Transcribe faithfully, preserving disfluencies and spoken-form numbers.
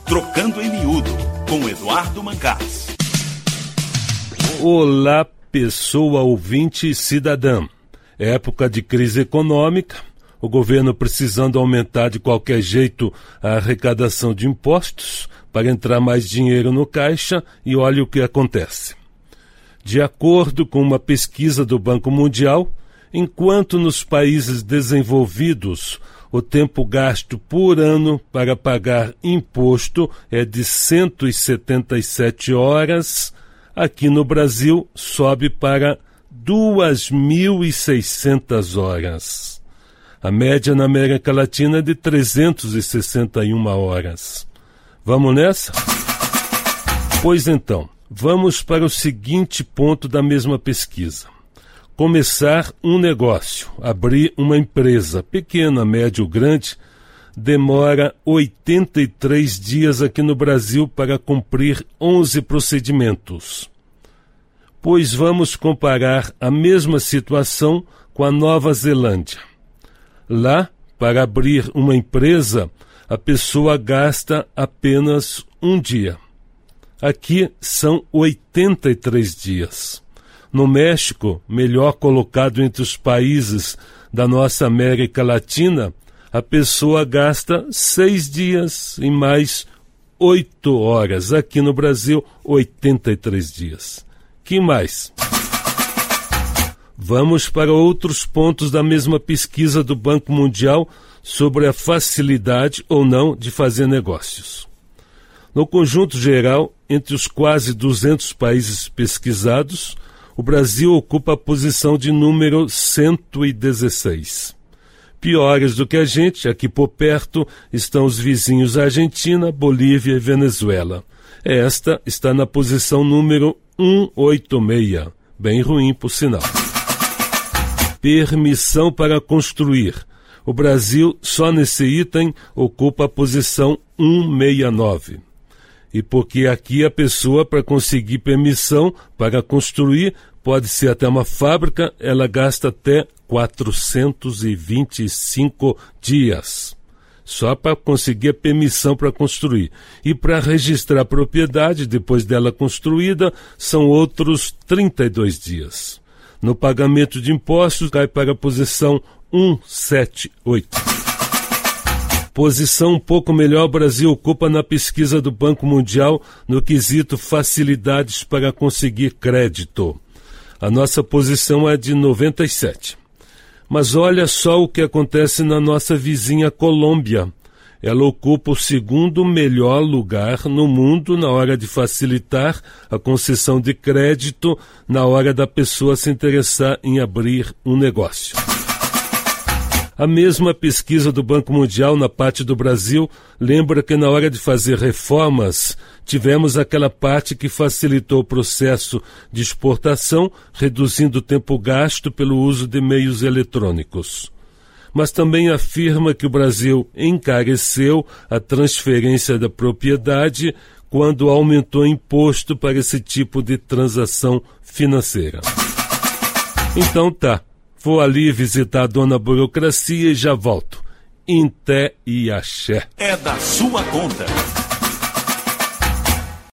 Trocando em Miúdo, com Eduardo Mancás. Olá, pessoa ouvinte e cidadã. Época de crise econômica, o governo precisando aumentar de qualquer jeito a arrecadação de impostos para entrar mais dinheiro no caixa, e olha o que acontece. De acordo com uma pesquisa do Banco Mundial, enquanto nos países desenvolvidos o tempo gasto por ano para pagar imposto é de cento e setenta e sete horas, aqui no Brasil sobe para duas mil e seiscentas horas. A média na América Latina é de trezentas e sessenta e uma horas. Vamos nessa? Pois então, vamos para o seguinte ponto da mesma pesquisa. Começar um negócio, abrir uma empresa, pequena, média ou grande, demora oitenta e três dias aqui no Brasil para cumprir onze procedimentos. Pois vamos comparar a mesma situação com a Nova Zelândia. Lá, para abrir uma empresa, a pessoa gasta apenas um dia. Aqui são oitenta e três dias. No México, melhor colocado entre os países da nossa América Latina, a pessoa gasta seis dias e mais oito horas. Aqui no Brasil, oitenta e três dias. Que mais? Vamos para outros pontos da mesma pesquisa do Banco Mundial sobre a facilidade ou não de fazer negócios. No conjunto geral, entre os quase duzentos países pesquisados, o Brasil ocupa a posição de número cento e dezesseis. Piores do que a gente, aqui por perto, estão os vizinhos Argentina, Bolívia e Venezuela. Esta está na posição número cento e oitenta e seis, bem ruim por sinal. Permissão para construir. O Brasil, só nesse item, ocupa a posição cento e sessenta e nove. E porque aqui a pessoa, para conseguir permissão para construir, pode ser até uma fábrica, ela gasta até quatrocentos e vinte e cinco dias. Só para conseguir a permissão para construir. E para registrar a propriedade, depois dela construída, são outros trinta e dois dias. No pagamento de impostos, cai para a posição cento e setenta e oito. Posição um pouco melhor o Brasil ocupa na pesquisa do Banco Mundial no quesito facilidades para conseguir crédito. A nossa posição é de noventa e sete. Mas olha só o que acontece na nossa vizinha Colômbia. Ela ocupa o segundo melhor lugar no mundo na hora de facilitar a concessão de crédito na hora da pessoa se interessar em abrir um negócio. A mesma pesquisa do Banco Mundial na parte do Brasil lembra que na hora de fazer reformas, tivemos aquela parte que facilitou o processo de exportação, reduzindo o tempo gasto pelo uso de meios eletrônicos. Mas também afirma que o Brasil encareceu a transferência da propriedade quando aumentou o imposto para esse tipo de transação financeira. Então tá. Vou ali visitar a dona burocracia e já volto. Em té e axé. É da sua conta.